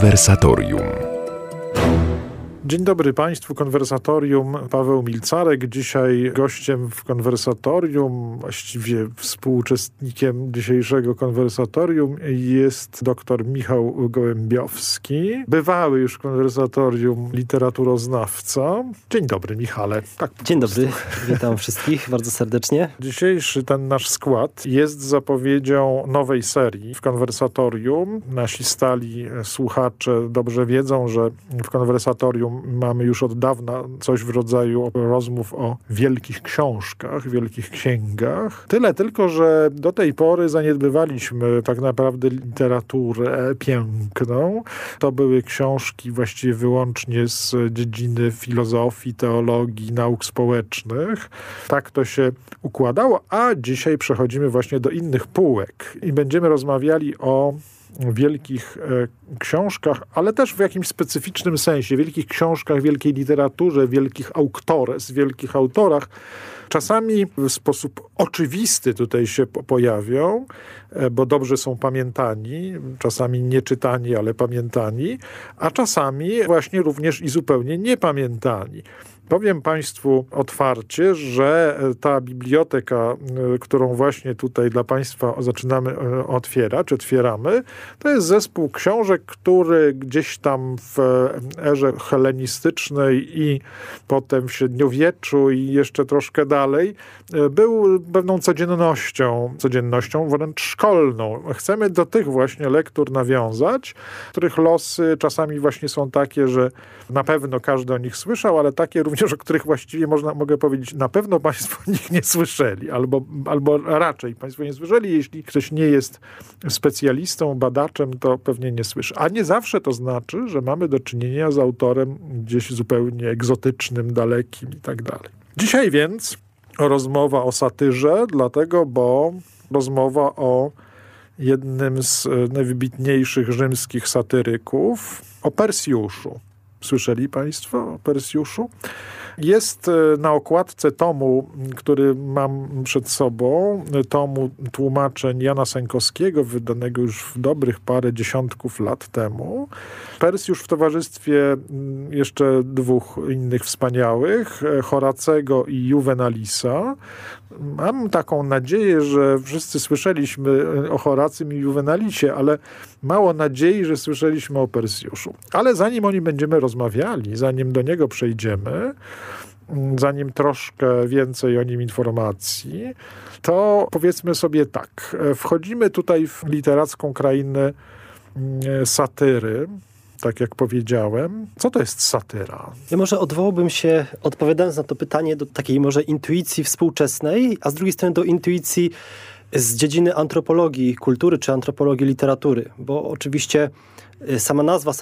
Konwersatorium. Dzień dobry Państwu, Konwersatorium. Paweł Milcarek. Dzisiaj gościem w Konwersatorium, właściwie współuczestnikiem dzisiejszego Konwersatorium jest dr Michał Gołębiowski, bywały już Konwersatorium literaturoznawca. Dzień dobry, Michale. Tak, dzień dobry, witam wszystkich bardzo serdecznie. Dzisiejszy ten nasz skład jest zapowiedzią nowej serii w Konwersatorium. Nasi stali słuchacze dobrze wiedzą, że w Konwersatorium mamy już od dawna coś w rodzaju rozmów o wielkich książkach, wielkich księgach. Tyle tylko, że do tej pory zaniedbywaliśmy tak naprawdę literaturę piękną. To były książki właściwie wyłącznie z dziedziny filozofii, teologii, nauk społecznych. Tak to się układało, a dzisiaj przechodzimy właśnie do innych półek i będziemy rozmawiali o wielkich książkach, ale też w jakimś specyficznym sensie, wielkich książkach, wielkiej literaturze, wielkich autores, wielkich autorach. Czasami w sposób oczywisty tutaj się pojawią, bo dobrze są pamiętani, czasami nie czytani, ale pamiętani, a czasami właśnie również i zupełnie niepamiętani. Powiem Państwu otwarcie, że ta biblioteka, którą właśnie tutaj dla Państwa zaczynamy otwieramy, to jest zespół książek, który gdzieś tam w erze helenistycznej i potem w średniowieczu i jeszcze troszkę dalej był pewną codziennością wręcz szkolną. Chcemy do tych właśnie lektur nawiązać, których losy czasami właśnie są takie, że na pewno każdy o nich słyszał, ale takie również, o których właściwie mogę powiedzieć, na pewno Państwo o nich nie słyszeli, albo raczej Państwo nie słyszeli. Jeśli ktoś nie jest specjalistą, badaczem, to pewnie nie słyszy. A nie zawsze to znaczy, że mamy do czynienia z autorem gdzieś zupełnie egzotycznym, dalekim i tak dalej. Dzisiaj więc rozmowa o satyrze, dlatego, bo rozmowa o jednym z najwybitniejszych rzymskich satyryków, o Persjuszu. Słyszeli Państwo o Persjuszu? Jest na okładce tomu, który mam przed sobą, tomu tłumaczeń Jana Sękowskiego, wydanego już w dobrych parę dziesiątków lat temu. Persjusz w towarzystwie jeszcze dwóch innych wspaniałych, Horacego i Juvenalisa. Mam taką nadzieję, że wszyscy słyszeliśmy o Horacym i Juvenalisie, ale mało nadziei, że słyszeliśmy o Persjuszu. Ale zanim o nim będziemy rozmawiali, zanim do niego przejdziemy, zanim troszkę więcej o nim informacji, to powiedzmy sobie tak. Wchodzimy tutaj w literacką krainę satyry, tak jak powiedziałem. Co to jest satyra? Ja może odwołałbym się, odpowiadając na to pytanie, do takiej może intuicji współczesnej, a z drugiej strony do intuicji z dziedziny antropologii kultury czy antropologii literatury, bo oczywiście sama nazwa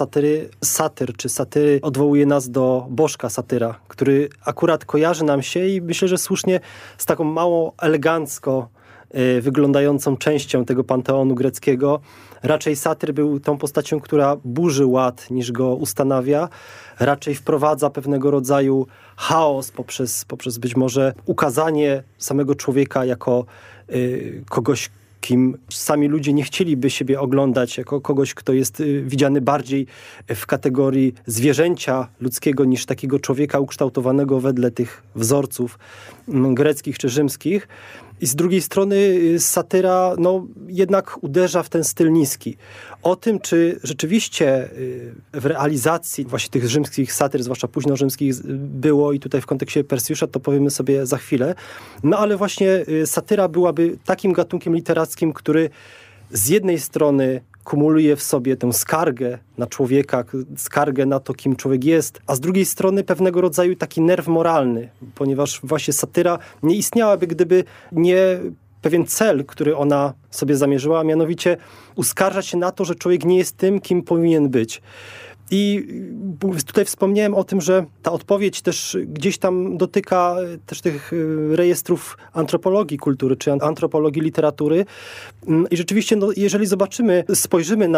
satyry odwołuje nas do bożka satyra, który akurat kojarzy nam się i myślę, że słusznie z taką mało elegancko wyglądającą częścią tego panteonu greckiego. Raczej satyr był tą postacią, która burzy ład niż go ustanawia. Raczej wprowadza pewnego rodzaju chaos poprzez być może ukazanie samego człowieka jako kogoś, kim sami ludzie nie chcieliby siebie oglądać, jako kogoś, kto jest widziany bardziej w kategorii zwierzęcia ludzkiego niż takiego człowieka ukształtowanego wedle tych wzorców greckich czy rzymskich. I z drugiej strony satyra jednak uderza w ten styl niski. O tym, czy rzeczywiście w realizacji właśnie tych rzymskich satyr, zwłaszcza późnorzymskich, było i tutaj w kontekście Persjusza, to powiemy sobie za chwilę. Ale właśnie satyra byłaby takim gatunkiem literackim, który z jednej strony kumuluje w sobie tę skargę na człowieka, skargę na to, kim człowiek jest, a z drugiej strony pewnego rodzaju taki nerw moralny, ponieważ właśnie satyra nie istniałaby, gdyby nie pewien cel, który ona sobie zamierzyła, a mianowicie uskarżać się na to, że człowiek nie jest tym, kim powinien być. I tutaj wspomniałem o tym, że ta odpowiedź też gdzieś tam dotyka też tych rejestrów antropologii kultury, czy antropologii literatury. I rzeczywiście, jeżeli spojrzymy na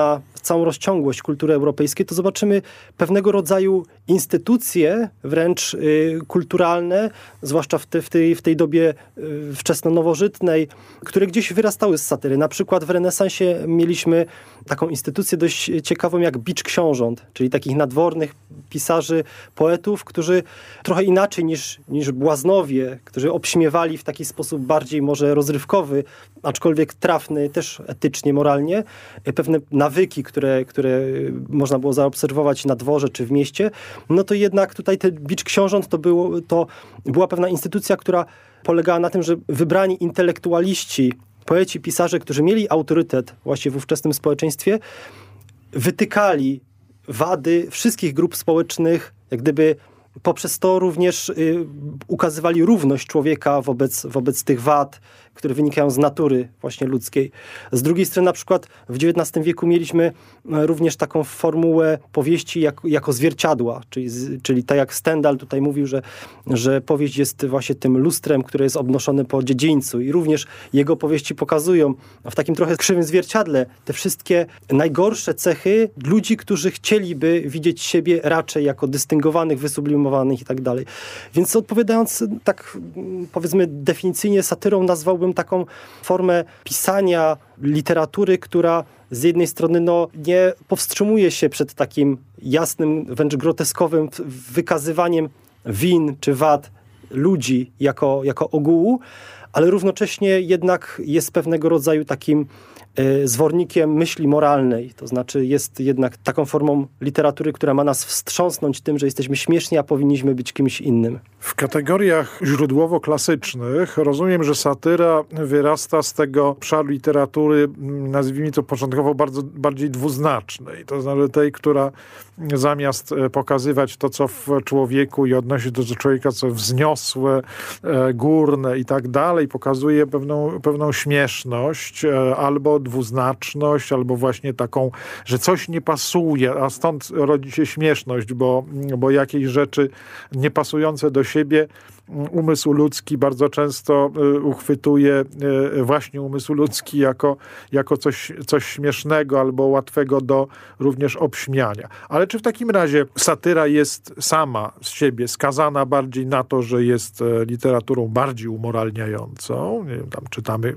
całą rozciągłość kultury europejskiej, to zobaczymy pewnego rodzaju instytucje, wręcz kulturalne, zwłaszcza w tej dobie wczesno-nowożytnej, które gdzieś wyrastały z satyry. Na przykład w renesansie mieliśmy taką instytucję dość ciekawą jak bicz książąt, czyli takich nadwornych pisarzy, poetów, którzy trochę inaczej niż błaznowie, którzy obśmiewali w taki sposób bardziej może rozrywkowy, aczkolwiek trafny też etycznie, moralnie, pewne nawyki, które można było zaobserwować na dworze czy w mieście, no to jednak tutaj ten bicz książąt to była pewna instytucja, która polegała na tym, że wybrani intelektualiści, poeci, pisarze, którzy mieli autorytet właśnie w ówczesnym społeczeństwie, wytykali wady wszystkich grup społecznych, jak gdyby poprzez to również ukazywali równość człowieka wobec tych wad, które wynikają z natury właśnie ludzkiej. Z drugiej strony na przykład w XIX wieku mieliśmy również taką formułę powieści jako zwierciadła, czyli tak jak Stendhal tutaj mówił, że powieść jest właśnie tym lustrem, które jest obnoszone po dziedzińcu i również jego powieści pokazują w takim trochę krzywym zwierciadle te wszystkie najgorsze cechy ludzi, którzy chcieliby widzieć siebie raczej jako dystyngowanych, wysublimowanych i tak dalej. Więc odpowiadając tak powiedzmy definicyjnie, satyrą nazwałbym taką formę pisania literatury, która z jednej strony nie powstrzymuje się przed takim jasnym, wręcz groteskowym wykazywaniem win czy wad ludzi jako ogółu, ale równocześnie jednak jest pewnego rodzaju takim zwornikiem myśli moralnej. To znaczy jest jednak taką formą literatury, która ma nas wstrząsnąć tym, że jesteśmy śmieszni, a powinniśmy być kimś innym. W kategoriach źródłowo-klasycznych rozumiem, że satyra wyrasta z tego obszaru literatury, nazwijmy to początkowo bardziej dwuznacznej. To znaczy tej, która zamiast pokazywać to, co w człowieku i odnosić do człowieka, co wzniosłe, górne i tak dalej, pokazuje pewną śmieszność albo dwuznaczność, albo właśnie taką, że coś nie pasuje, a stąd rodzi się śmieszność, bo jakieś rzeczy niepasujące do siebie umysł ludzki bardzo często uchwytuje właśnie umysł ludzki jako coś śmiesznego albo łatwego do również obśmiania. Ale czy w takim razie satyra jest sama z siebie skazana bardziej na to, że jest literaturą bardziej umoralniającą? Nie wiem, tam czytamy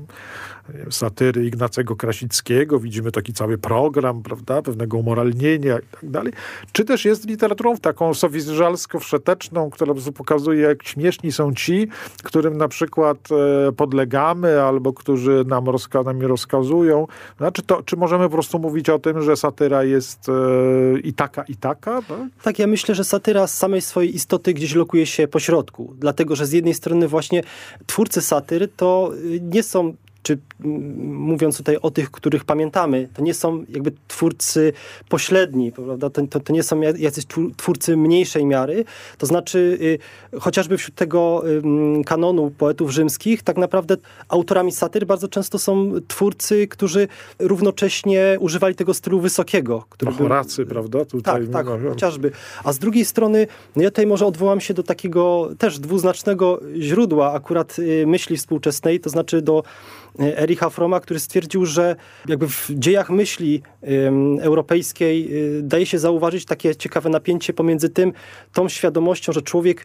satyry Ignacego Krasickiego, widzimy taki cały program, prawda, pewnego umoralnienia i tak dalej. Czy też jest literaturą taką sowizżalsko-wszeteczną, która pokazuje, jak śmieszni są ci, którym na przykład podlegamy, albo którzy nam rozkazują. Znaczy czy możemy po prostu mówić o tym, że satyra jest i taka? Tak? Tak, ja myślę, że satyra z samej swojej istoty gdzieś lokuje się po środku. Dlatego, że z jednej strony właśnie twórcy satyry to nie są, czy mówiąc tutaj o tych, których pamiętamy, to nie są jakby twórcy pośredni, prawda? To nie są jacyś twórcy mniejszej miary. To znaczy chociażby wśród tego kanonu poetów rzymskich tak naprawdę autorami satyr bardzo często są twórcy, którzy równocześnie używali tego stylu wysokiego. Horacy, prawda? Tutaj tak, chociażby. A z drugiej strony, ja tutaj może odwołam się do takiego też dwuznacznego źródła akurat myśli współczesnej, to znaczy do Ericha Fromma, który stwierdził, że jakby w dziejach myśli europejskiej daje się zauważyć takie ciekawe napięcie pomiędzy tą świadomością, że człowiek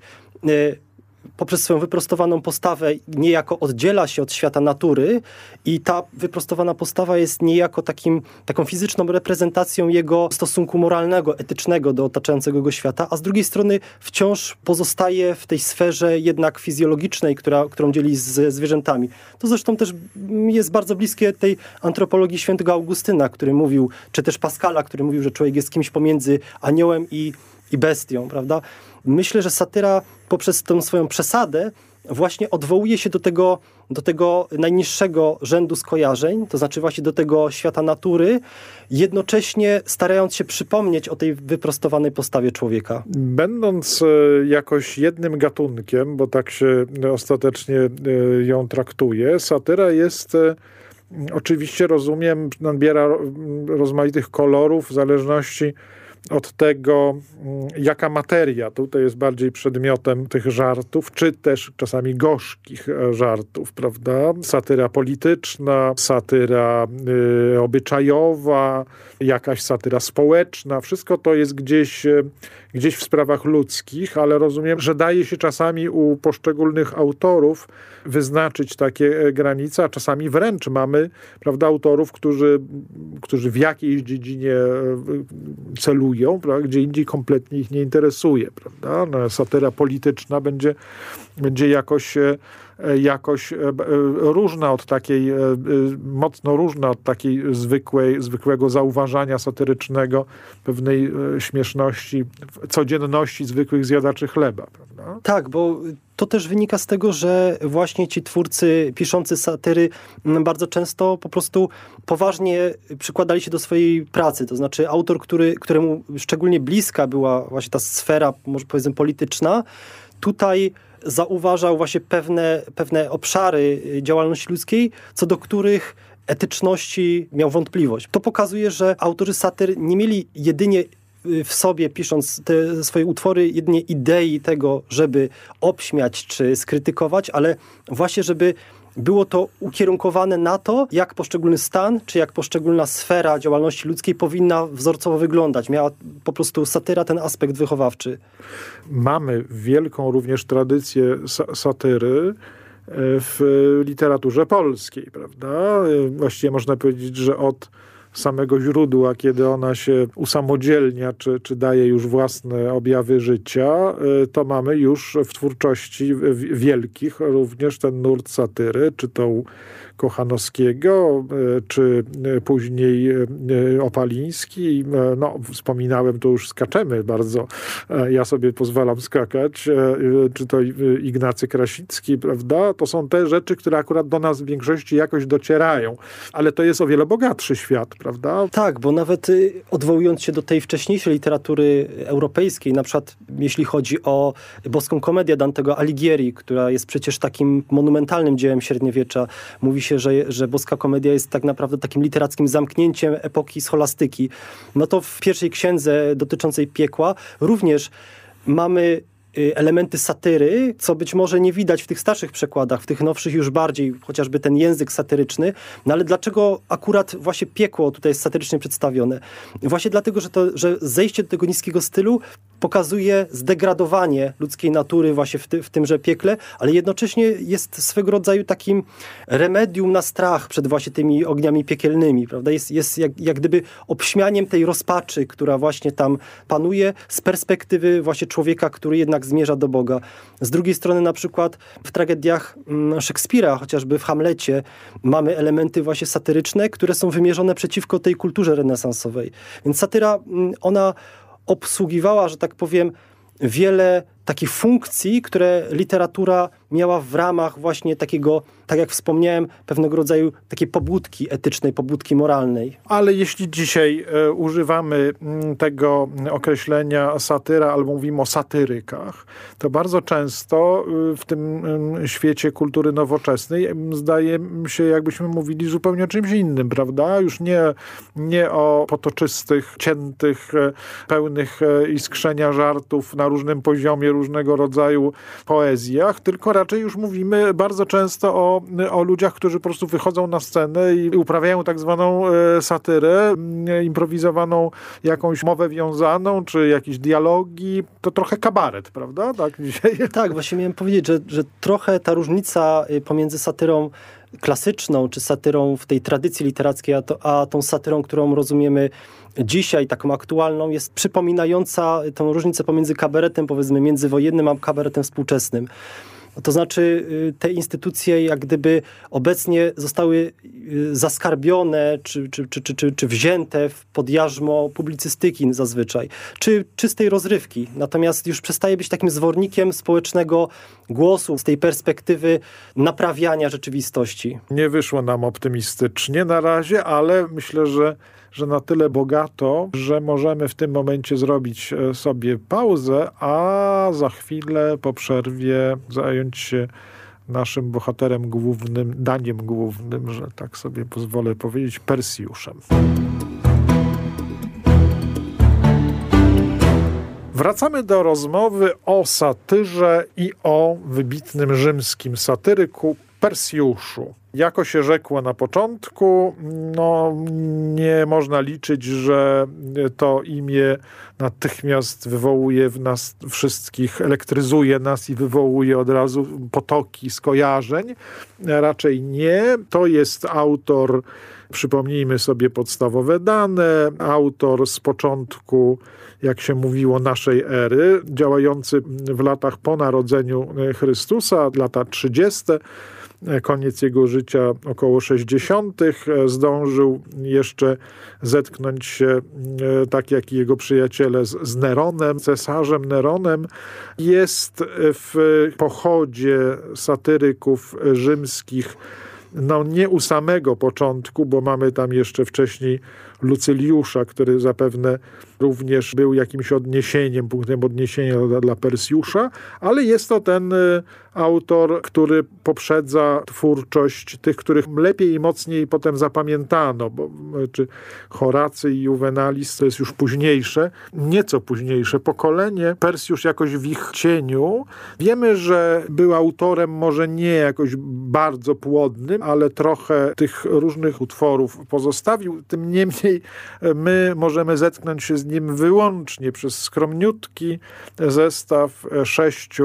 poprzez swoją wyprostowaną postawę niejako oddziela się od świata natury i ta wyprostowana postawa jest niejako taką fizyczną reprezentacją jego stosunku moralnego, etycznego do otaczającego go świata, a z drugiej strony wciąż pozostaje w tej sferze jednak fizjologicznej, którą dzieli ze zwierzętami. To zresztą też jest bardzo bliskie tej antropologii świętego Augustyna, który mówił, czy też Pascala, który mówił, że człowiek jest kimś pomiędzy aniołem i bestią, prawda? Myślę, że satyra poprzez tę swoją przesadę właśnie odwołuje się do tego najniższego rzędu skojarzeń, to znaczy właśnie do tego świata natury, jednocześnie starając się przypomnieć o tej wyprostowanej postawie człowieka. Będąc jakoś jednym gatunkiem, bo tak się ostatecznie ją traktuje, satyra jest... Oczywiście rozumiem, nabiera rozmaitych kolorów w zależności od tego, jaka materia tutaj jest bardziej przedmiotem tych żartów, czy też czasami gorzkich żartów, prawda? Satyra polityczna, satyra obyczajowa, jakaś satyra społeczna. Wszystko to jest gdzieś w sprawach ludzkich, ale rozumiem, że daje się czasami u poszczególnych autorów wyznaczyć takie granice, a czasami wręcz mamy, prawda, autorów, którzy w jakiejś dziedzinie celują, prawda, gdzie indziej kompletnie ich nie interesuje, prawda? No, satyra polityczna będzie jakoś różna od takiej, mocno różna od takiej zwykłego zauważania satyrycznego pewnej śmieszności, codzienności zwykłych zjadaczy chleba, prawda? Tak, bo to też wynika z tego, że właśnie ci twórcy piszący satyry bardzo często po prostu poważnie przykładali się do swojej pracy. To znaczy autor, któremu szczególnie bliska była właśnie ta sfera, może powiedzmy polityczna, tutaj zauważał właśnie pewne obszary działalności ludzkiej, co do których etyczności miał wątpliwość. To pokazuje, że autorzy satyr nie mieli jedynie w sobie, pisząc te swoje utwory, jedynie idei tego, żeby obśmiać czy skrytykować, ale właśnie, żeby było to ukierunkowane na to, jak poszczególny stan, czy jak poszczególna sfera działalności ludzkiej powinna wzorcowo wyglądać. Miała po prostu satyra ten aspekt wychowawczy. Mamy wielką również tradycję satyry w literaturze polskiej, prawda? Właściwie można powiedzieć, że od samego źródła, kiedy ona się usamodzielnia, czy daje już własne objawy życia, to mamy już w twórczości wielkich również ten nurt satyry, czy to Kochanowskiego, czy później Opaliński. No, wspominałem, to już skaczemy bardzo. Ja sobie pozwalam skakać. Czy to Ignacy Krasicki, prawda? To są te rzeczy, które akurat do nas w większości jakoś docierają. Ale to jest o wiele bogatszy świat, prawda? Tak, bo nawet odwołując się do tej wcześniejszej literatury europejskiej, na przykład jeśli chodzi o Boską komedię Dantego Alighieri, która jest przecież takim monumentalnym dziełem średniowiecza. Mówi się, że Boska komedia jest tak naprawdę takim literackim zamknięciem epoki scholastyki. No to w pierwszej księdze dotyczącej piekła również mamy elementy satyry, co być może nie widać w tych starszych przekładach, w tych nowszych już bardziej, chociażby ten język satyryczny. No ale dlaczego akurat właśnie piekło tutaj jest satyrycznie przedstawione? Właśnie dlatego, że zejście do tego niskiego stylu pokazuje zdegradowanie ludzkiej natury właśnie w tymże piekle, ale jednocześnie jest swego rodzaju takim remedium na strach przed właśnie tymi ogniami piekielnymi, prawda? Jest jak gdyby obśmianiem tej rozpaczy, która właśnie tam panuje z perspektywy właśnie człowieka, który jednak zmierza do Boga. Z drugiej strony na przykład w tragediach Szekspira, chociażby w Hamlecie, mamy elementy właśnie satyryczne, które są wymierzone przeciwko tej kulturze renesansowej. Więc satyra, ona obsługiwała, że tak powiem, wiele takich funkcji, które literatura miała w ramach właśnie takiego, tak jak wspomniałem, pewnego rodzaju takiej pobudki etycznej, pobudki moralnej. Ale jeśli dzisiaj używamy tego określenia satyra albo mówimy o satyrykach, to bardzo często w tym świecie kultury nowoczesnej zdaje się, jakbyśmy mówili zupełnie o czymś innym, prawda? Już nie o potoczystych, ciętych, pełnych iskrzenia żartów na różnym poziomie, różnego rodzaju poezjach, tylko raczej już mówimy bardzo często o ludziach, którzy po prostu wychodzą na scenę i uprawiają tak zwaną satyrę, improwizowaną jakąś mowę wiązaną, czy jakieś dialogi. To trochę kabaret, prawda? Tak, dzisiaj. Tak, właśnie miałem powiedzieć, że trochę ta różnica pomiędzy satyrą klasyczną, czy satyrą w tej tradycji literackiej, a tą satyrą, którą rozumiemy dzisiaj, taką aktualną, jest przypominająca tą różnicę pomiędzy kabaretem, powiedzmy, międzywojennym, a kabaretem współczesnym. To znaczy te instytucje jak gdyby obecnie zostały zaskarbione czy wzięte pod jarzmo publicystyki zazwyczaj, czy czystej rozrywki. Natomiast już przestaje być takim zwornikiem społecznego głosu z tej perspektywy naprawiania rzeczywistości. Nie wyszło nam optymistycznie na razie, ale myślę, że na tyle bogato, że możemy w tym momencie zrobić sobie pauzę, a za chwilę po przerwie zająć się naszym bohaterem głównym, daniem głównym, że tak sobie pozwolę powiedzieć, Persjuszem. Wracamy do rozmowy o satyrze i o wybitnym rzymskim satyryku Persjuszu. Jako się rzekło na początku, nie można liczyć, że to imię natychmiast wywołuje w nas wszystkich, elektryzuje nas i wywołuje od razu potoki skojarzeń. Raczej nie. To jest autor, przypomnijmy sobie podstawowe dane, autor z początku, jak się mówiło, naszej ery, działający w latach po narodzeniu Chrystusa, lata 30., koniec jego życia około 60. Zdążył jeszcze zetknąć się, tak jak i jego przyjaciele, z Neronem, cesarzem Neronem. Jest w pochodzie satyryków rzymskich nie u samego początku, bo mamy tam jeszcze wcześniej Lucyliusza, który zapewne również był jakimś odniesieniem, punktem odniesienia dla Persjusza, ale jest to ten autor, który poprzedza twórczość tych, których lepiej i mocniej potem zapamiętano, bo czy Horacy i Juvenalis to jest już późniejsze, nieco późniejsze pokolenie. Persjusz jakoś w ich cieniu. Wiemy, że był autorem może nie jakoś bardzo płodnym, ale trochę tych różnych utworów pozostawił. Tym niemniej my możemy zetknąć się z nim wyłącznie przez skromniutki zestaw 6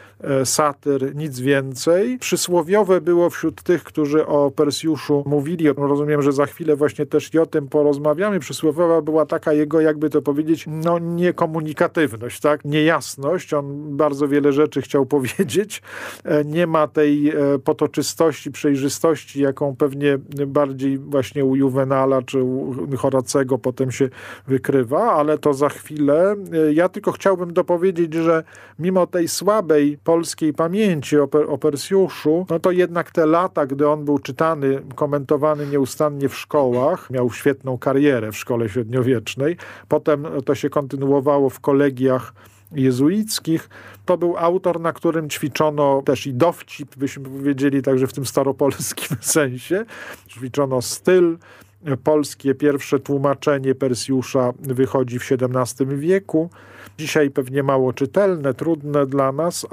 satyr, nic więcej. Przysłowiowe było wśród tych, którzy o Persjuszu mówili. Rozumiem, że za chwilę właśnie też i o tym porozmawiamy. Przysłowiowa była taka jego, jakby to powiedzieć, niekomunikatywność, tak? Niejasność. On bardzo wiele rzeczy chciał powiedzieć. Nie ma tej potoczystości, przejrzystości, jaką pewnie bardziej właśnie u Juvenala czy u Horacego potem się wykrywa, ale to za chwilę. Ja tylko chciałbym dopowiedzieć, że mimo tej słabej polskiej pamięci o Persjuszu, to jednak te lata, gdy on był czytany, komentowany nieustannie w szkołach, miał świetną karierę w szkole średniowiecznej, potem to się kontynuowało w kolegiach jezuickich. To był autor, na którym ćwiczono też i dowcip, byśmy powiedzieli, także w tym staropolskim sensie. Ćwiczono styl. Polskie pierwsze tłumaczenie Persjusza wychodzi w XVII wieku. Dzisiaj pewnie mało czytelne, trudne dla nas,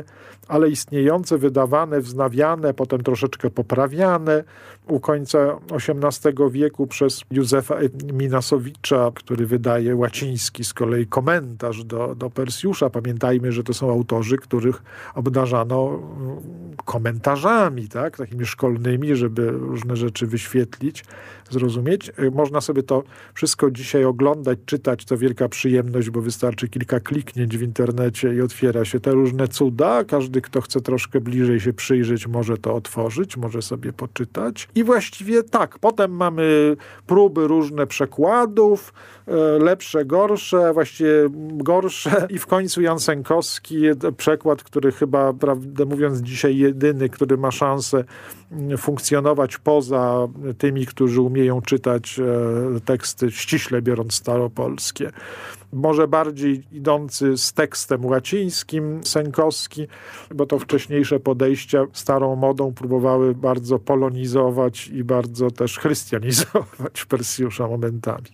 ale istniejące, wydawane, wznawiane, potem troszeczkę poprawiane u końca XVIII wieku przez Józefa Minasowicza, który wydaje łaciński z kolei komentarz do Persjusza. Pamiętajmy, że to są autorzy, których obdarzano komentarzami, tak? Takimi szkolnymi, żeby różne rzeczy wyświetlić, zrozumieć. Można sobie to wszystko dzisiaj oglądać, czytać. To wielka przyjemność, bo wystarczy kilka kliknięć w internecie i otwiera się te różne cuda. Każdy, kto chce troszkę bliżej się przyjrzeć, może to otworzyć, może sobie poczytać. I właściwie tak, potem mamy próby różne przekładów, lepsze, gorsze, właściwie gorsze i w końcu Jan Sękowski, przekład, który chyba, prawdę mówiąc, dzisiaj jedyny, który ma szansę funkcjonować poza tymi, którzy umieją czytać teksty, ściśle biorąc staropolskie. Może bardziej idący z tekstem łacińskim Sękowski, bo to wcześniejsze podejścia starą modą próbowały bardzo polonizować i bardzo też chrystianizować Persjusza momentami.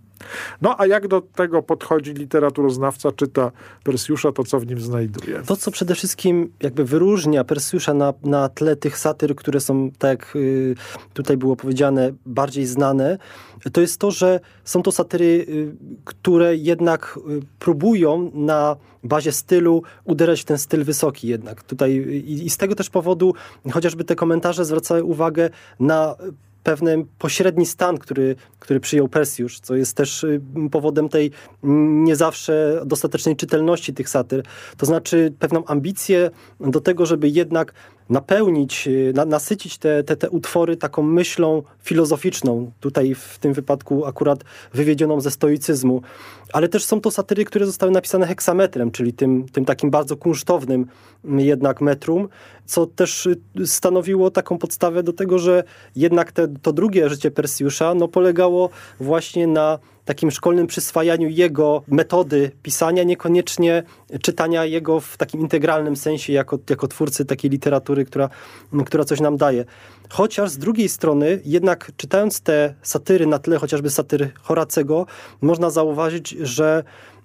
A jak do tego podchodzi literaturoznawca, czyta Persjusza, to co w nim znajduje? To, co przede wszystkim jakby wyróżnia Persjusza na tle tych satyr, które są, tak jak tutaj było powiedziane, bardziej znane, to jest to, że są to satyry, które jednak próbują na bazie stylu uderzać w ten styl wysoki jednak. Tutaj i z tego też powodu chociażby te komentarze zwracały uwagę na pewien pośredni stan, który przyjął Persjusz, co jest też powodem tej nie zawsze dostatecznej czytelności tych satyr. To znaczy pewną ambicję do tego, żeby jednak napełnić, nasycić te utwory taką myślą filozoficzną. Tutaj w tym wypadku akurat wywiedzioną ze stoicyzmu. Ale też są to satyry, które zostały napisane heksametrem, czyli tym takim bardzo kunsztownym jednak metrum, co też stanowiło taką podstawę do tego, że jednak to drugie życie Persjusza polegało właśnie na takim szkolnym przyswajaniu jego metody pisania, niekoniecznie czytania jego w takim integralnym sensie jako twórcy takiej literatury, która coś nam daje. Chociaż z drugiej strony, jednak czytając te satyry na tle chociażby satyr Horacego, można zauważyć, że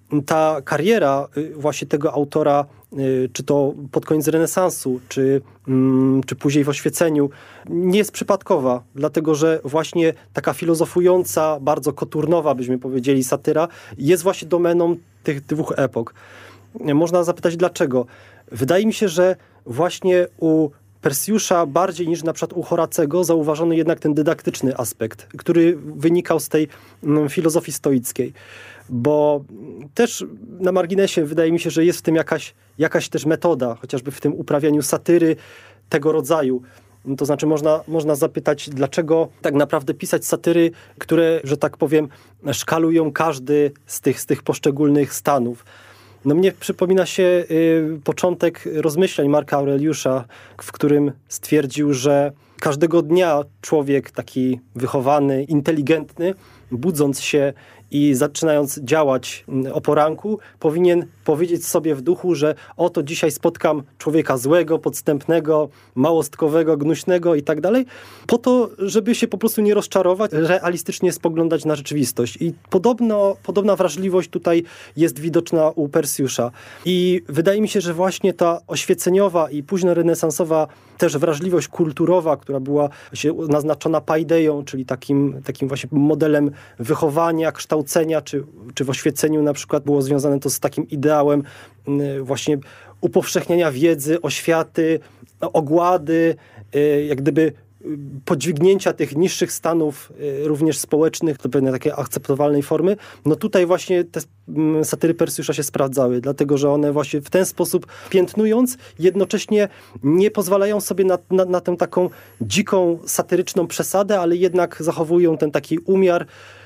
ta kariera właśnie tego autora, czy to pod koniec renesansu, czy później w oświeceniu, nie jest przypadkowa, dlatego że właśnie taka filozofująca, bardzo koturnowa, byśmy powiedzieli, satyra jest właśnie domeną tych dwóch epok. Można zapytać dlaczego. Wydaje mi się, że właśnie u Persjusza bardziej niż na przykład u Horacego zauważono jednak ten dydaktyczny aspekt, który wynikał z tej filozofii stoickiej. Bo też na marginesie wydaje mi się, że jest w tym jakaś też metoda, chociażby w tym uprawianiu satyry tego rodzaju. To znaczy można zapytać, dlaczego tak naprawdę pisać satyry, które, że tak powiem, szkalują każdy z tych poszczególnych stanów. No mnie przypomina się początek rozmyśleń Marka Aureliusza, w którym stwierdził, że każdego dnia człowiek taki wychowany, inteligentny, budząc się i zaczynając działać o poranku, powinien powiedzieć sobie w duchu, że oto dzisiaj spotkam człowieka złego, podstępnego, małostkowego, gnuśnego i tak dalej, po to, żeby się po prostu nie rozczarować, realistycznie spoglądać na rzeczywistość. I podobna wrażliwość tutaj jest widoczna u Persjusza. I wydaje mi się, że właśnie ta oświeceniowa i późno renesansowa też wrażliwość kulturowa, która była się naznaczona paideją, czyli takim właśnie modelem wychowania, kształcenia, czy w oświeceniu na przykład było związane to z takim ideałem właśnie upowszechniania wiedzy, oświaty, ogłady, jak gdyby podźwignięcia tych niższych stanów również społecznych do pewnej takiej akceptowalnej formy. No tutaj właśnie te satyry Persjusza się sprawdzały, dlatego że one właśnie w ten sposób piętnując, jednocześnie nie pozwalają sobie na tę taką dziką, satyryczną przesadę, ale jednak zachowują ten taki umiar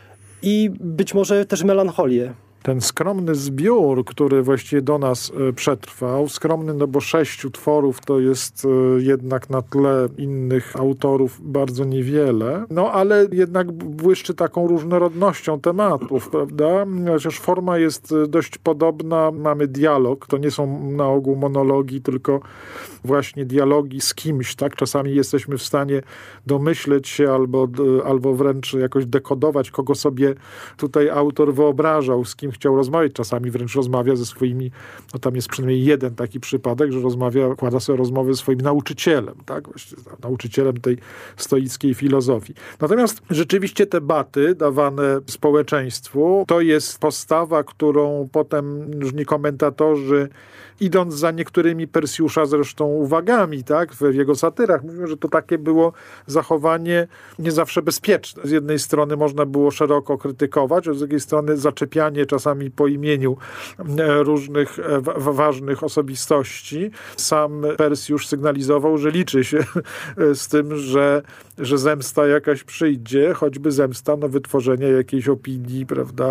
i być może też melancholię. Ten skromny zbiór, który właściwie do nas przetrwał, skromny, no bo 6 utworów to jest jednak na tle innych autorów bardzo niewiele, no ale jednak błyszczy taką różnorodnością tematów, prawda? Chociaż forma jest dość podobna, mamy dialog, to nie są na ogół monologi, tylko właśnie dialogi z kimś, tak? Czasami jesteśmy w stanie domyśleć się albo wręcz jakoś dekodować, kogo sobie tutaj autor wyobrażał, z kim chciał rozmawiać. Czasami wręcz rozmawia ze swoimi, no tam jest przynajmniej jeden taki przypadek, że układa sobie rozmowy ze swoim nauczycielem, tak? Właściwie nauczycielem tej stoickiej filozofii. Natomiast rzeczywiście te baty dawane społeczeństwu, to jest postawa, którą potem różni komentatorzy, idąc za niektórymi Persjusza zresztą uwagami, tak, w jego satyrach, mówią, że to takie było zachowanie nie zawsze bezpieczne. Z jednej strony można było szeroko krytykować, a z drugiej strony zaczepianie czasami po imieniu różnych ważnych osobistości. Sam Persjusz sygnalizował, że liczy się z tym, że zemsta jakaś przyjdzie, choćby zemsta wytworzenia jakiejś opinii, prawda,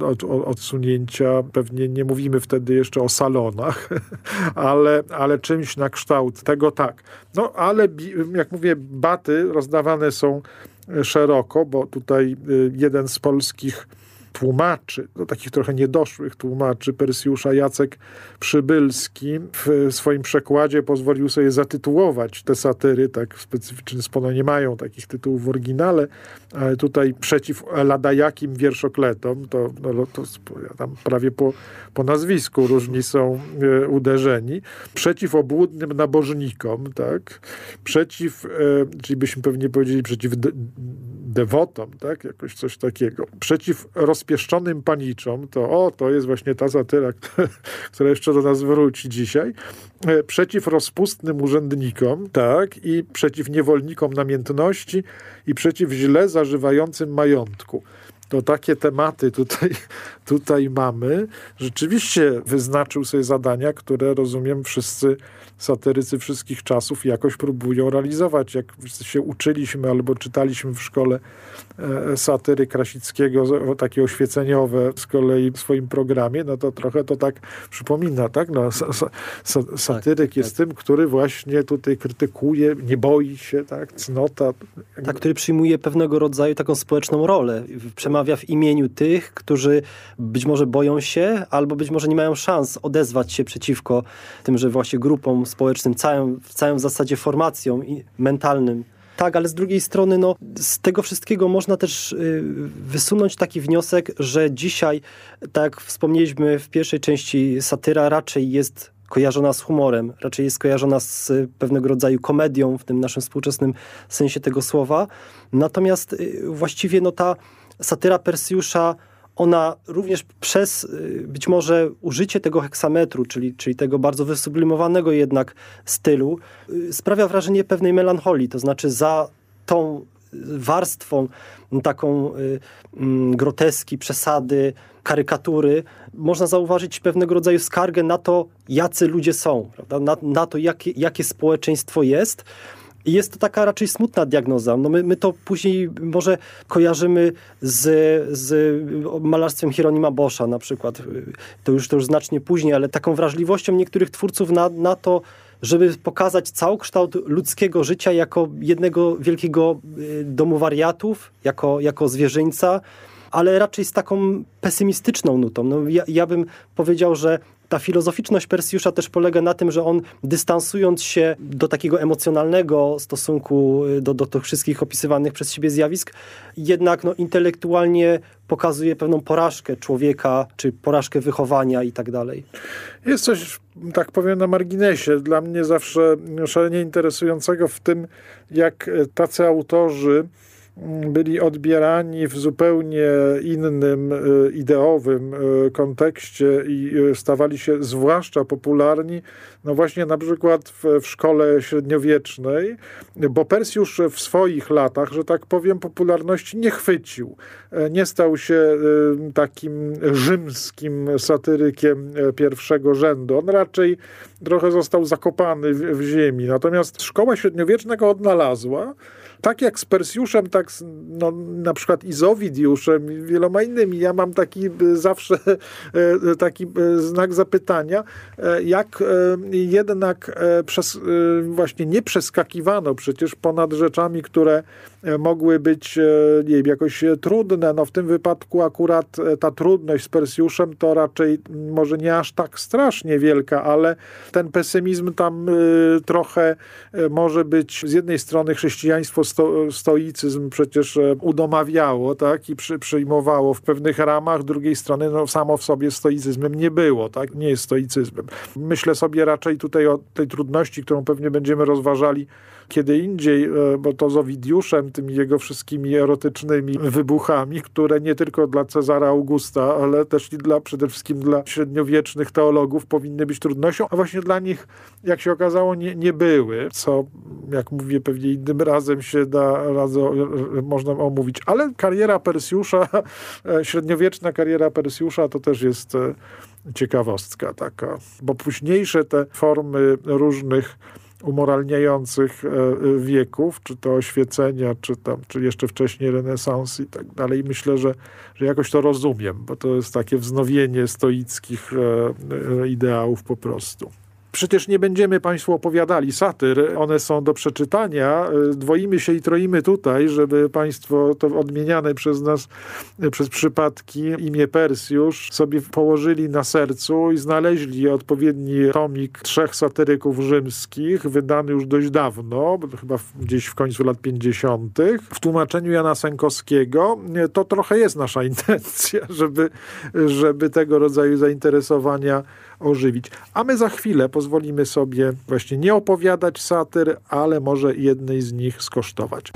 odsunięcia. Pewnie nie mówimy wtedy jeszcze o salonach, ale czymś na kształt tego tak. No ale jak mówię, baty rozdawane są szeroko, bo tutaj jeden z polskich tłumaczy, takich trochę niedoszłych tłumaczy Persjusza, Jacek Przybylski, w swoim przekładzie pozwolił sobie zatytułować te satyry, tak w specyficzny sposób, nie mają takich tytułów w oryginale, ale tutaj przeciw ladajakim wierszokletom, to tam prawie po nazwisku różni są uderzeni, przeciw obłudnym nabożnikom, tak, czyli byśmy pewnie powiedzieli przeciw dewotom, tak, jakoś coś takiego, przeciw rozpieszczonym paniczom, to jest właśnie ta satyra, która jeszcze do nas wróci dzisiaj, przeciw rozpustnym urzędnikom, tak, i przeciw niewolnikom namiętności i przeciw źle zażywającym majątku. To takie tematy tutaj mamy. Rzeczywiście wyznaczył sobie zadania, które, rozumiem, wszyscy satyrycy wszystkich czasów jakoś próbują realizować. Jak się uczyliśmy albo czytaliśmy w szkole satyry Krasickiego, takie oświeceniowe z kolei w swoim programie, no to trochę to tak przypomina, tak? No, satyryk jest tym, który właśnie tutaj krytykuje, nie boi się, tak? Cnota. Tak, który przyjmuje pewnego rodzaju taką społeczną rolę. Przemawia w imieniu tych, którzy być może boją się, albo być może nie mają szans odezwać się przeciwko tymże właśnie grupom społecznym, całym w zasadzie formacjom mentalnym. Tak, ale z drugiej strony z tego wszystkiego można też wysunąć taki wniosek, że dzisiaj, tak jak wspomnieliśmy w pierwszej części, satyra raczej jest kojarzona z humorem, raczej jest kojarzona z pewnego rodzaju komedią w tym naszym współczesnym sensie tego słowa. Natomiast właściwie ta satyra Persjusza, ona również przez być może użycie tego heksametru, czyli tego bardzo wysublimowanego jednak stylu, sprawia wrażenie pewnej melancholii, to znaczy za tą warstwą taką groteski, przesady, karykatury, można zauważyć pewnego rodzaju skargę na to, jacy ludzie są, prawda? Na to, jakie społeczeństwo jest. I jest to taka raczej smutna diagnoza. My to później może kojarzymy z malarstwem Hieronima Boscha na przykład. To już znacznie później, ale taką wrażliwością niektórych twórców na to, żeby pokazać całokształt ludzkiego życia jako jednego wielkiego domu wariatów, jako zwierzyńca, ale raczej z taką pesymistyczną nutą. Ja bym powiedział, że ta filozoficzność Persjusza też polega na tym, że on, dystansując się do takiego emocjonalnego stosunku do tych wszystkich opisywanych przez siebie zjawisk, jednak intelektualnie pokazuje pewną porażkę człowieka, czy porażkę wychowania i tak dalej. Jest coś, tak powiem na marginesie, dla mnie zawsze szalenie interesującego w tym, jak tacy autorzy byli odbierani w zupełnie innym ideowym kontekście i stawali się zwłaszcza popularni, właśnie na przykład w szkole średniowiecznej, bo Persjusz w swoich latach, że tak powiem, popularności nie chwycił. Nie stał się takim rzymskim satyrykiem pierwszego rzędu. On raczej trochę został zakopany w ziemi. Natomiast szkoła średniowieczna go odnalazła. Tak jak z Persjuszem, tak na przykład i z Owidiuszem i wieloma innymi. Ja mam zawsze taki znak zapytania, jak jednak właśnie nie przeskakiwano przecież ponad rzeczami, które mogły być jakoś trudne. W tym wypadku akurat ta trudność z Persjuszem to raczej może nie aż tak strasznie wielka, ale ten pesymizm tam trochę może być z jednej strony chrześcijaństwo, stoicyzm przecież udomawiało, tak, i przyjmowało w pewnych ramach, z drugiej strony samo w sobie stoicyzmem nie było, tak, nie jest stoicyzmem. Myślę sobie raczej tutaj o tej trudności, którą pewnie będziemy rozważali kiedy indziej, bo to z Owidiuszem, tymi jego wszystkimi erotycznymi wybuchami, które nie tylko dla Cezara Augusta, ale też i przede wszystkim dla średniowiecznych teologów powinny być trudnością, a właśnie dla nich, jak się okazało, nie były, co, jak mówię, pewnie innym razem się można omówić. Ale kariera Persjusza, średniowieczna kariera Persjusza to też jest ciekawostka taka, bo późniejsze te formy różnych umoralniających wieków, czy to oświecenia, czy jeszcze wcześniej renesans i tak dalej. Myślę, że jakoś to rozumiem, bo to jest takie wznowienie stoickich ideałów po prostu. Przecież nie będziemy Państwu opowiadali satyr, one są do przeczytania. Dwoimy się i troimy tutaj, żeby Państwo to odmieniane przez nas, przez przypadki imię Persjusz sobie położyli na sercu i znaleźli odpowiedni tomik 3 satyryków rzymskich, wydany już dość dawno, bo to chyba gdzieś w końcu lat 50. w tłumaczeniu Jana Sękowskiego. To trochę jest nasza intencja, żeby tego rodzaju zainteresowania ożywić. A my za chwilę pozwolimy sobie właśnie nie opowiadać satyr, ale może jednej z nich skosztować.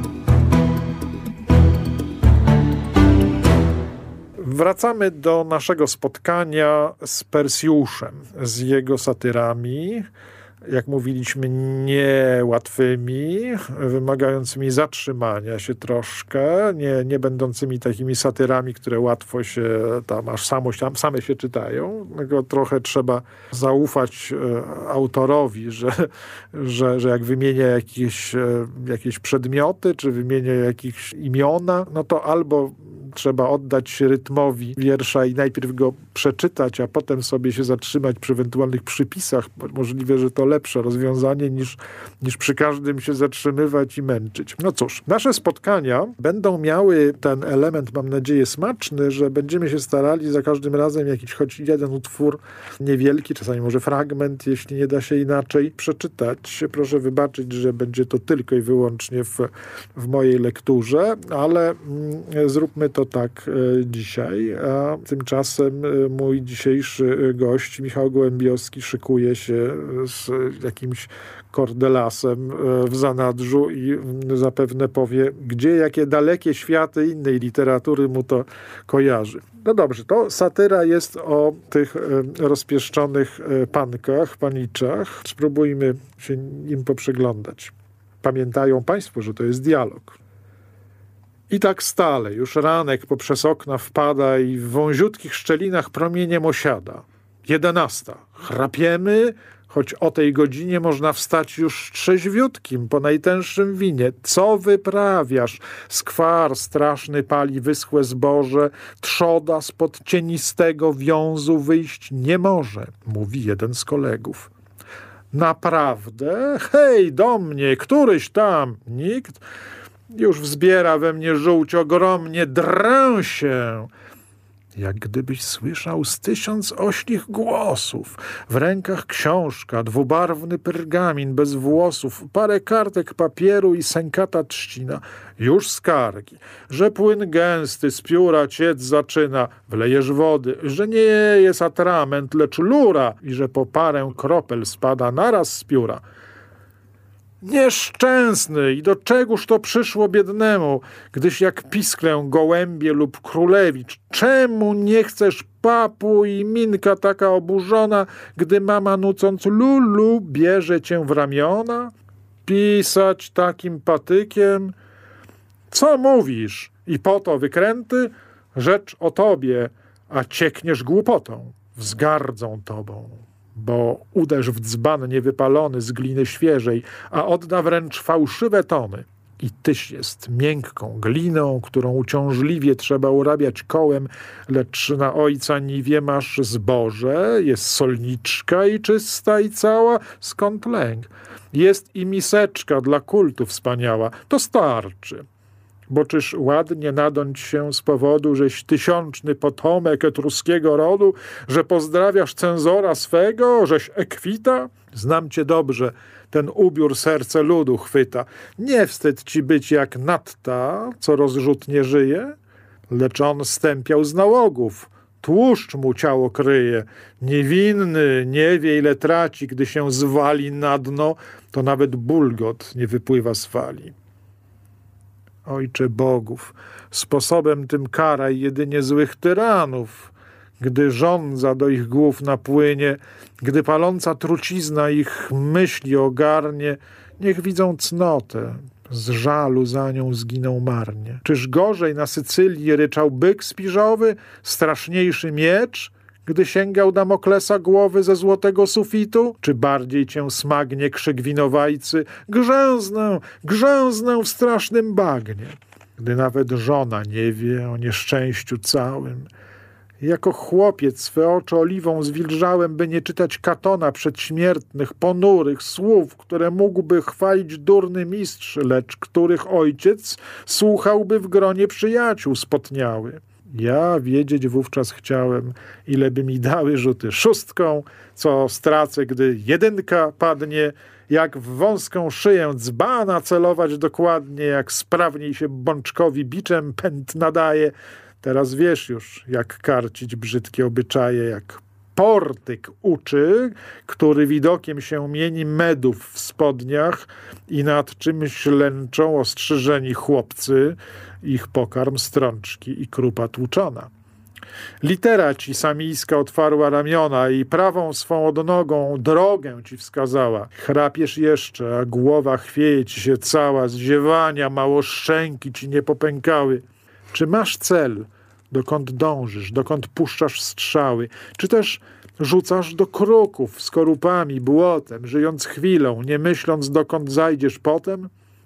Wracamy do naszego spotkania z Persjuszem, z jego satyrami, jak mówiliśmy, niełatwymi, wymagającymi zatrzymania się troszkę, nie będącymi takimi satyrami, które łatwo się tam aż same się czytają. Tylko trochę trzeba zaufać autorowi, że jak wymienia jakieś przedmioty, czy wymienia jakieś imiona, to albo trzeba oddać się rytmowi wiersza i najpierw go przeczytać, a potem sobie się zatrzymać przy ewentualnych przypisach. Możliwe, że to lepsze rozwiązanie niż przy każdym się zatrzymywać i męczyć. No cóż, nasze spotkania będą miały ten element, mam nadzieję, smaczny, że będziemy się starali za każdym razem jakiś choć jeden utwór niewielki, czasami może fragment, jeśli nie da się inaczej, przeczytać. Proszę wybaczyć, że będzie to tylko i wyłącznie w mojej lekturze, ale zróbmy to tak dzisiaj. A tymczasem mój dzisiejszy gość, Michał Gołębiowski, szykuje się z jakimś kordelasem w zanadrzu i zapewne powie, gdzie jakie dalekie światy innej literatury mu to kojarzy. No dobrze, to satyra jest o tych rozpieszczonych pankach, paniczach. Spróbujmy się im poprzyglądać. Pamiętają państwo, że to jest dialog. I tak stale, już ranek poprzez okna wpada i w wąziutkich szczelinach promieniem osiada. 11. Chrapiemy, choć o tej godzinie można wstać już trzeźwiutkim po najtęższym winie. Co wyprawiasz? Skwar straszny pali wyschłe zboże, trzoda spod cienistego wiązu wyjść nie może, mówi jeden z kolegów. Naprawdę? Hej, do mnie, któryś tam? Nikt? Już wzbiera we mnie żółć ogromnie, drę się. Jak gdybyś słyszał z 1000 oślich głosów. W rękach książka, dwubarwny pergamin bez włosów, parę kartek papieru i sękata trzcina. Już skargi, że płyn gęsty z pióra ciec zaczyna. Wlejesz wody, że nie jest atrament, lecz lura i że po parę kropel spada naraz z pióra. Nieszczęsny i do czegóż to przyszło biednemu, gdyś jak pisklę gołębie lub królewicz, czemu nie chcesz papu i minka taka oburzona, gdy mama nucąc lulu bierze cię w ramiona? Pisać takim patykiem? Co mówisz? I po to wykręty? Rzecz o tobie, a ciekniesz głupotą, wzgardzą tobą. Bo uderz w dzban niewypalony z gliny świeżej, a odda wręcz fałszywe tony. I tyś jest miękką gliną, którą uciążliwie trzeba urabiać kołem, lecz na ojca niwie masz zboże, jest solniczka i czysta i cała, skąd lęk? Jest i miseczka dla kultu wspaniała, to starczy. Bo czyż ładnie nadąć się z powodu, żeś 1000 potomek etruskiego rodu, że pozdrawiasz cenzora swego, żeś ekwita? Znam cię dobrze, ten ubiór serce ludu chwyta. Nie wstyd ci być jak Natta, co rozrzutnie żyje? Lecz on stępiał z nałogów, tłuszcz mu ciało kryje. Niewinny nie wie, ile traci, gdy się zwali na dno, to nawet bulgot nie wypływa z fali. Ojcze bogów, sposobem tym karaj jedynie złych tyranów, gdy żądza do ich głów napłynie, gdy paląca trucizna ich myśli ogarnie, niech widzą cnotę, z żalu za nią zginą marnie. Czyż gorzej na Sycylii ryczał byk spiżowy, straszniejszy miecz, gdy sięgał Damoklesa głowy ze złotego sufitu? Czy bardziej cię smagnie krzyk winowajcy? Grzęznę, grzęznę w strasznym bagnie. Gdy nawet żona nie wie o nieszczęściu całym. Jako chłopiec swe oczy oliwą zwilżałem, by nie czytać Katona przedśmiertnych, ponurych słów, które mógłby chwalić durny mistrz, lecz których ojciec słuchałby w gronie przyjaciół spotniały. Ja wiedzieć wówczas chciałem, ile by mi dały rzuty 6, co stracę, gdy 1 padnie, jak w wąską szyję dzbana celować dokładnie, jak sprawniej się bączkowi biczem pęd nadaje. Teraz wiesz już, jak karcić brzydkie obyczaje, jak portyk uczy, który widokiem się mieni medów w spodniach i nad czymś lęczą ostrzyżeni chłopcy, ich pokarm strączki i krupa tłuczona. Litera ci samijska otwarła ramiona i prawą swą odnogą drogę ci wskazała. Chrapiesz jeszcze, a głowa chwieje ci się cała, z ziewania mało szczęki ci nie popękały. Czy masz cel, dokąd dążysz, dokąd puszczasz strzały? Czy też rzucasz do kruków skorupami, błotem, żyjąc chwilą, nie myśląc dokąd zajdziesz potem?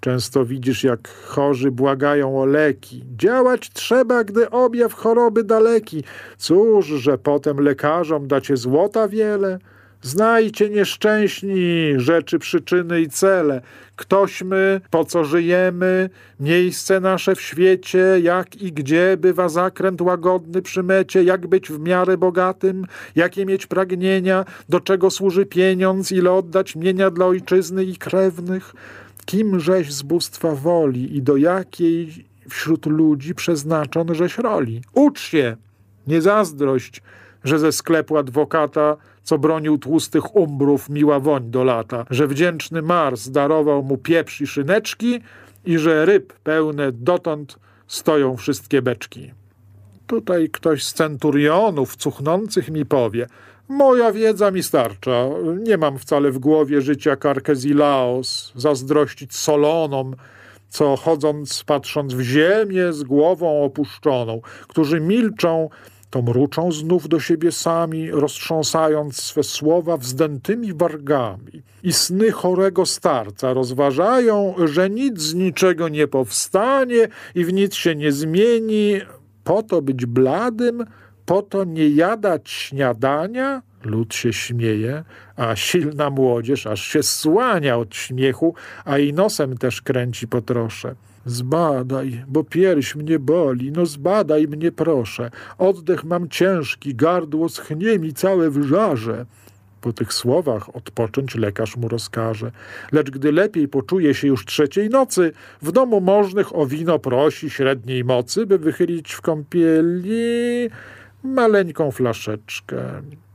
Często widzisz, jak chorzy błagają o leki. Działać trzeba, gdy objaw choroby daleki. Cóż, że potem lekarzom dacie złota wiele? Znajcie nieszczęśni rzeczy, przyczyny i cele. Ktośmy, po co żyjemy, miejsce nasze w świecie, jak i gdzie bywa zakręt łagodny przy mecie, jak być w miarę bogatym, jakie mieć pragnienia, do czego służy pieniądz, ile oddać mienia dla ojczyzny i krewnych. Kimżeś z bóstwa woli i do jakiej wśród ludzi przeznaczon żeś roli? Ucz się, nie zazdrość, że ze sklepu adwokata, co bronił tłustych umbrów, miła woń do lata, że wdzięczny Mars darował mu pieprz i szyneczki i że ryb pełne dotąd stoją wszystkie beczki. Tutaj ktoś z centurionów cuchnących mi powie: moja wiedza mi starcza, nie mam wcale w głowie życia Karkezilaos, zazdrościć Solonom, co chodząc, patrząc w ziemię z głową opuszczoną, którzy milczą, to mruczą znów do siebie sami, roztrząsając swe słowa wzdętymi wargami. I sny chorego starca rozważają, że nic z niczego nie powstanie i w nic się nie zmieni. Po to być bladym, po to nie jadać śniadania? Lud się śmieje, a silna młodzież aż się słania od śmiechu, a i nosem też kręci po trosze. Zbadaj, bo pierś mnie boli, no zbadaj mnie proszę. Oddech mam ciężki, gardło schnie mi całe w żarze. Po tych słowach odpocząć lekarz mu rozkaże. Lecz gdy lepiej poczuje się już trzeciej nocy, w domu możnych o wino prosi średniej mocy, by wychylić w kąpieli maleńką flaszeczkę.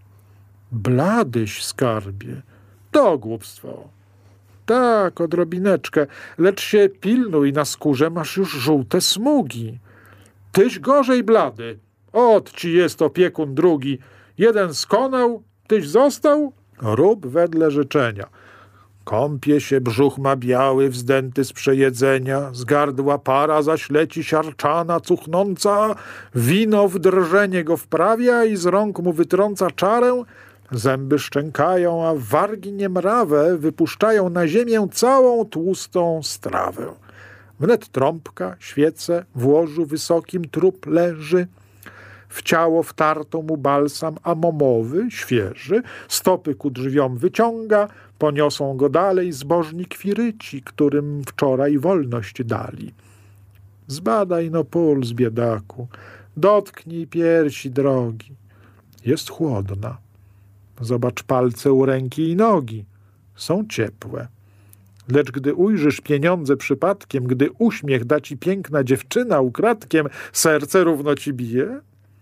Bladyś, skarbie, to głupstwo. Tak, odrobineczkę, lecz się pilnuj, na skórze masz już żółte smugi. Tyś gorzej blady, ot ci jest opiekun drugi. Jeden skonał, tyś został? Rób wedle życzenia. Kąpie się, brzuch ma biały, wzdęty z przejedzenia, z gardła para zaś leci siarczana, cuchnąca, wino w drżenie go wprawia i z rąk mu wytrąca czarę. Zęby szczękają, a wargi niemrawe wypuszczają na ziemię całą tłustą strawę. Wnet trąbka, świece, w łożu wysokim trup leży. W ciało wtarto mu balsam amomowy, świeży, stopy ku drzwiom wyciąga, poniosą go dalej zbożni kwiryci, którym wczoraj wolność dali. Zbadaj no puls, biedaku, dotknij piersi drogi. Jest chłodna. Zobacz palce u ręki i nogi. Są ciepłe. Lecz gdy ujrzysz pieniądze przypadkiem, gdy uśmiech da ci piękna dziewczyna ukradkiem, serce równo ci bije?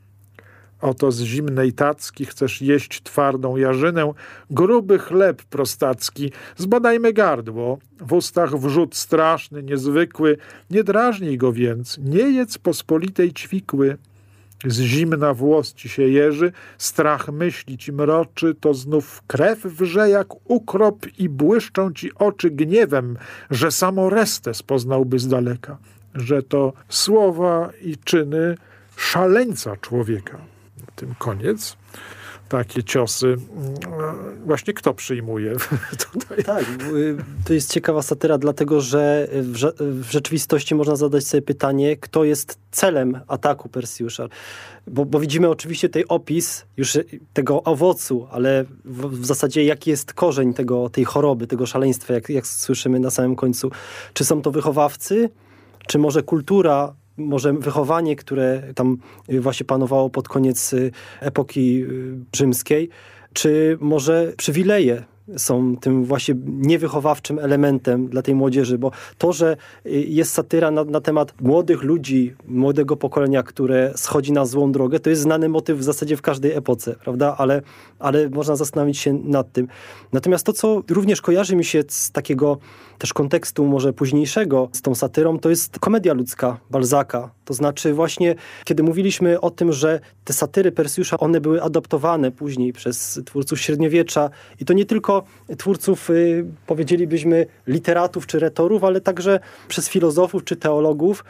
Oto z zimnej tacki chcesz jeść twardą jarzynę, gruby chleb prostacki, zbadajmy gardło, w ustach wrzód straszny, niezwykły, nie drażnij go więc, nie jedz pospolitej ćwikły. Z zimna włos ci się jeży, strach myśli ci mroczy, to znów krew wrze jak ukrop i błyszczą ci oczy gniewem, że samo Orestes poznałby z daleka, że to słowa i czyny szaleńca człowieka. Tym koniec. Takie ciosy właśnie kto przyjmuje tutaj? Tak, to jest ciekawa satyra, dlatego że w rzeczywistości można zadać sobie pytanie, kto jest celem ataku Persjusza. Bo widzimy oczywiście tutaj opis już tego owocu, ale w zasadzie jaki jest korzeń tej choroby, tego szaleństwa, jak słyszymy na samym końcu. Czy są to wychowawcy, czy może kultura, może wychowanie, które tam właśnie panowało pod koniec epoki rzymskiej, czy może przywileje są tym właśnie niewychowawczym elementem dla tej młodzieży, bo to, że jest satyra na temat młodych ludzi, młodego pokolenia, które schodzi na złą drogę, to jest znany motyw w zasadzie w każdej epoce, prawda? Ale można zastanowić się nad tym. Natomiast to, co również kojarzy mi się z takiego też kontekstu może późniejszego z tą satyrą, to jest komedia ludzka Balzaca. To znaczy właśnie, kiedy mówiliśmy o tym, że te satyry Persjusza, one były adaptowane później przez twórców średniowiecza i to nie tylko twórców, powiedzielibyśmy, literatów czy retorów, ale także przez filozofów czy teologów.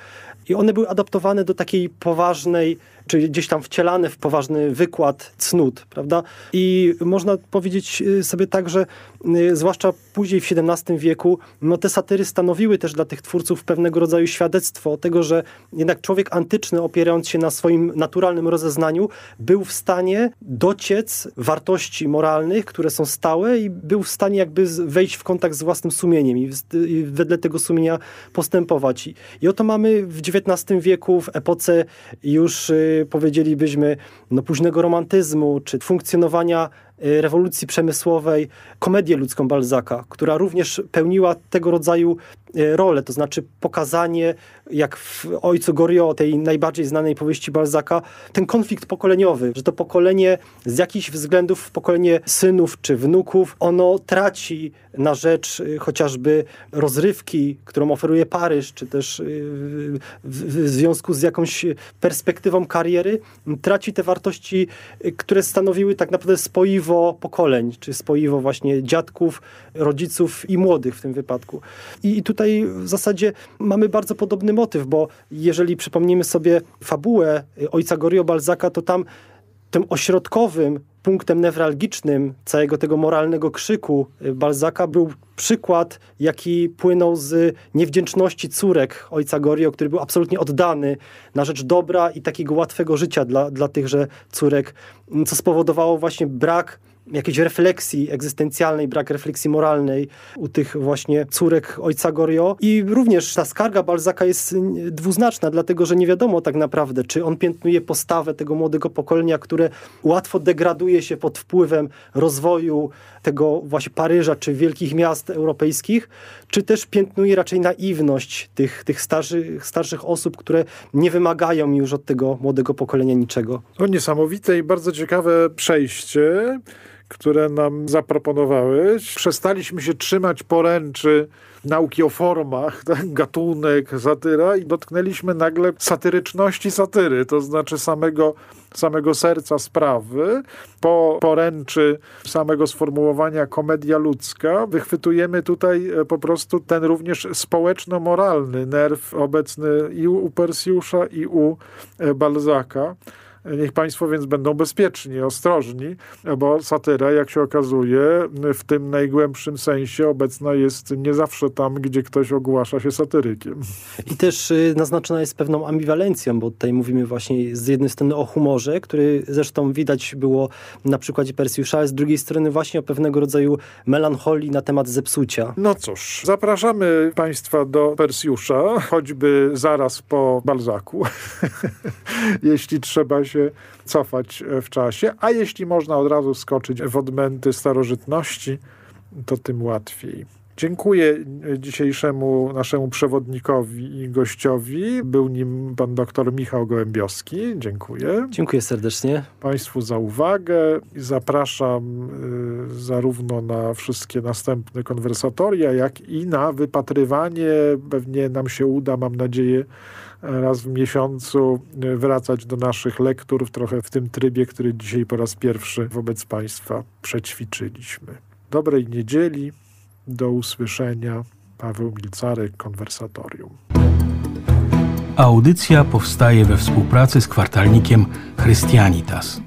I one były adaptowane do takiej poważnej, czyli gdzieś tam wcielane w poważny wykład cnót, prawda? I można powiedzieć sobie tak, że zwłaszcza później w XVII wieku, te satyry stanowiły też dla tych twórców pewnego rodzaju świadectwo tego, że jednak człowiek antyczny, opierając się na swoim naturalnym rozeznaniu, był w stanie dociec wartości moralnych, które są stałe i był w stanie jakby wejść w kontakt z własnym sumieniem i wedle tego sumienia postępować. I oto mamy w XIX wieku, w epoce już powiedzielibyśmy późnego romantyzmu, czy funkcjonowania rewolucji przemysłowej, komedię ludzką Balzaca, która również pełniła tego rodzaju rolę, to znaczy pokazanie, jak w Ojcu Goriot, tej najbardziej znanej powieści Balzaca, ten konflikt pokoleniowy, że to pokolenie z jakichś względów, pokolenie synów czy wnuków, ono traci na rzecz chociażby rozrywki, którą oferuje Paryż, czy też w związku z jakąś perspektywą kariery, traci te wartości, które stanowiły tak naprawdę spoiwo pokoleń, czy spoiwo właśnie dziadków, rodziców i młodych w tym wypadku. I tutaj w zasadzie mamy bardzo podobny motyw, bo jeżeli przypomnimy sobie fabułę Ojca Goriot Balzaca, to tam tym ośrodkowym punktem newralgicznym całego tego moralnego krzyku Balzaca był przykład, jaki płynął z niewdzięczności córek Ojca Goriot, który był absolutnie oddany na rzecz dobra i takiego łatwego życia dla tychże córek, co spowodowało właśnie brak jakiejś refleksji egzystencjalnej, brak refleksji moralnej u tych właśnie córek Ojca Goriot. I również ta skarga Balzaca jest dwuznaczna, dlatego że nie wiadomo tak naprawdę, czy on piętnuje postawę tego młodego pokolenia, które łatwo degraduje się pod wpływem rozwoju tego właśnie Paryża, czy wielkich miast europejskich, czy też piętnuje raczej naiwność tych starszych osób, które nie wymagają już od tego młodego pokolenia niczego. To niesamowite i bardzo ciekawe przejście, które nam zaproponowałeś. Przestaliśmy się trzymać poręczy nauki o formach, tak? Gatunek, satyra, i dotknęliśmy nagle satyryczności satyry, to znaczy samego serca sprawy. Po poręczy samego sformułowania komedia ludzka wychwytujemy tutaj po prostu ten również społeczno-moralny nerw obecny i u Persjusza, i u Balzaca. Niech państwo więc będą bezpieczni, ostrożni, bo satyra, jak się okazuje, w tym najgłębszym sensie obecna jest nie zawsze tam, gdzie ktoś ogłasza się satyrykiem. I też naznaczona jest pewną ambiwalencją, bo tutaj mówimy właśnie z jednej strony o humorze, który zresztą widać było na przykładzie Persjusza, ale z drugiej strony właśnie o pewnego rodzaju melancholii na temat zepsucia. No cóż, zapraszamy państwa do Persjusza, choćby zaraz po Balzacu, jeśli trzeba się cofać w czasie, a jeśli można od razu skoczyć w odmęty starożytności, to tym łatwiej. Dziękuję dzisiejszemu naszemu przewodnikowi i gościowi. Był nim pan dr Michał Gołębiowski. Dziękuję. Dziękuję serdecznie. Państwu za uwagę. Zapraszam zarówno na wszystkie następne konwersatoria, jak i na wypatrywanie. Pewnie nam się uda, mam nadzieję, raz w miesiącu wracać do naszych lektur, trochę w tym trybie, który dzisiaj po raz pierwszy wobec państwa przećwiczyliśmy. Dobrej niedzieli. Do usłyszenia. Paweł Milcarek, Konwersatorium. Audycja powstaje we współpracy z kwartalnikiem Christianitas.